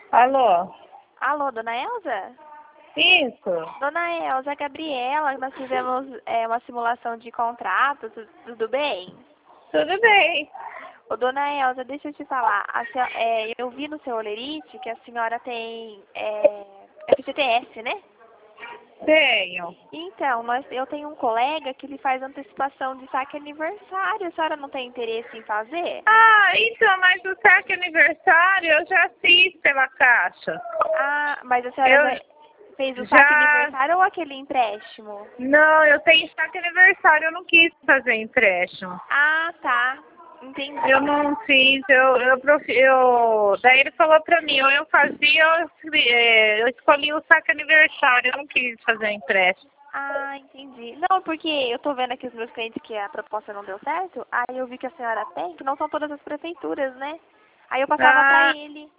Alô? Alô, dona Elza? Isso? Dona Elza, Gabriela, nós fizemos uma simulação de contrato, tudo bem? Tudo bem. Ô, dona Elza, deixa eu te falar. Eu vi no seu olerite que a senhora tem FGTS, né? Tenho. Então, eu tenho um colega que ele faz antecipação de saque aniversário. A senhora não tem interesse em fazer? Ah, então, mas o saque aniversário eu já fiz pela Caixa. Ah, mas a senhora já fez o saque aniversário ou aquele empréstimo? Não, eu tenho saque aniversário, eu não quis fazer empréstimo. Ah, tá. Entendi. Eu não fiz, daí ele falou pra mim, ou eu fazia, eu escolhi o saque aniversário, eu não quis fazer empréstimo. Ah, entendi. Não, porque eu tô vendo aqui os meus clientes que a proposta não deu certo, aí eu vi que a senhora tem, que não são todas as prefeituras, né? Aí eu passava pra ele.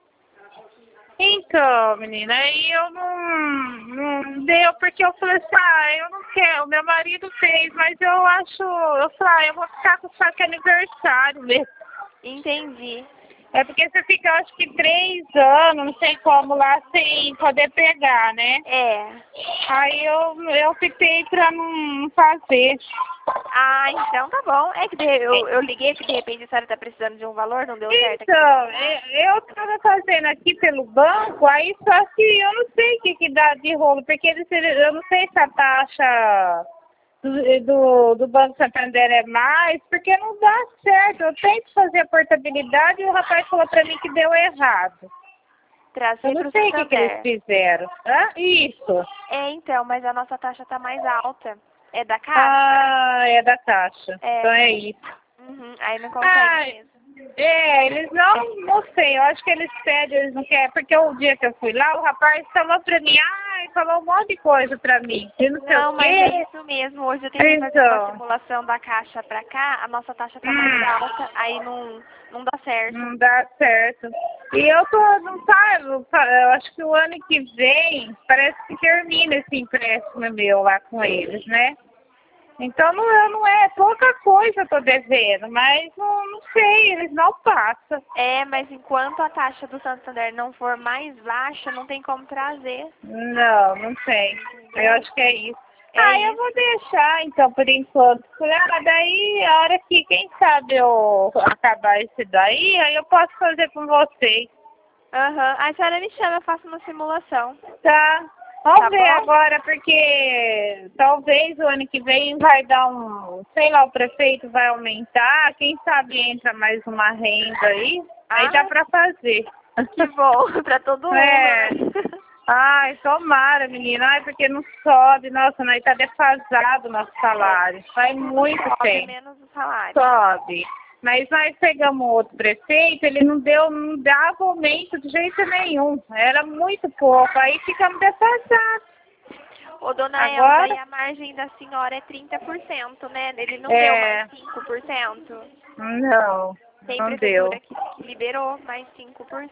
Então, menina, aí eu não deu, porque eu falei assim, eu não quero, o meu marido fez, mas eu falei, eu vou ficar com o saque aniversário mesmo. Entendi. É porque você fica, acho que 3 anos, não sei como, lá sem poder pegar, né? É. Aí eu optei pra não fazer. Ah, então tá bom. É que eu liguei que de repente a senhora tá precisando de um valor, não deu certo aqui. Então, eu tava fazendo aqui pelo banco, aí só que eu não sei o que dá de rolo, porque eu não sei se a taxa do Banco Santander é mais, porque não dá certo. Eu tento fazer a portabilidade e o rapaz falou pra mim que deu errado. Eu não sei o que eles fizeram. Isso. É, então, mas a nossa taxa tá mais alta. É da Caixa? Ah, é da Caixa. Então é isso. Uhum, aí não consegue mesmo. Eles não sei, eu acho que eles pedem, eles não querem, porque o dia que eu fui lá, o rapaz falou pra mim, falou um monte de coisa pra mim, e não sei o Mas quê. é isso mesmo. Hoje eu tentei fazer uma simulação da Caixa pra cá, a nossa taxa tá mais alta, aí não dá certo. Não dá certo. E eu acho que o ano que vem, parece que termina esse empréstimo meu lá com eles, né? Então não é pouca coisa eu tô devendo, mas não sei, eles não passam. É, mas enquanto a taxa do Santander não for mais baixa, não tem como trazer. Não tem. Eu acho que é isso. Isso. Eu vou deixar então por enquanto. Daí a hora que, quem sabe eu acabar esse daí, aí eu posso fazer com vocês. Aham. A senhora me chama, eu faço uma simulação. Tá. Vamos ver agora, porque talvez o ano que vem vai dar sei lá, o prefeito vai aumentar, quem sabe entra mais uma renda aí, aí dá pra fazer. Que bom, pra todo mundo. Ai, tomara, menina. Porque não sobe. Nossa, nós tá defasado o nosso salário. Faz muito tempo. Sobe menos o salário. Sobe. Mas nós pegamos outro prefeito, ele não dava aumento de jeito nenhum. Era muito pouco. Aí ficamos defasados. Ô, dona Elza, e a margem da senhora é 30%, né? Ele não deu mais 5%? Não. Tem Não prefeitura deu. que liberou mais 5%.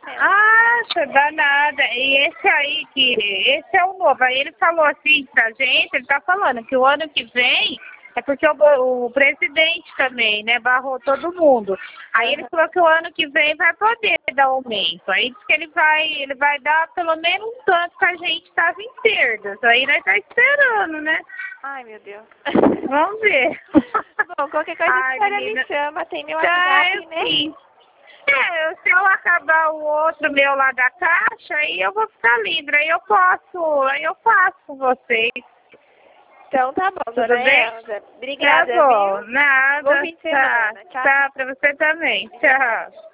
Danada. E esse é o novo. Aí ele falou assim pra gente, ele tá falando que o ano que vem, é porque o presidente também, né, barrou todo mundo. Aí ele falou que o ano que vem vai poder dar aumento. Aí disse que ele vai dar pelo menos um tanto que a gente tava em perdas. Aí nós tá esperando, né? Ai, meu Deus. Vamos ver. Bom, qualquer coisa a senhora me chama, tem meu WhatsApp, né? Sim. Se eu acabar o outro meu lá da Caixa, aí eu vou ficar livre, aí eu faço com vocês. Então tá bom, dona Elza. Obrigada, Tá bom, viu? nada. Bom fim de semana. Tchau. Tá, pra você também. Tchau.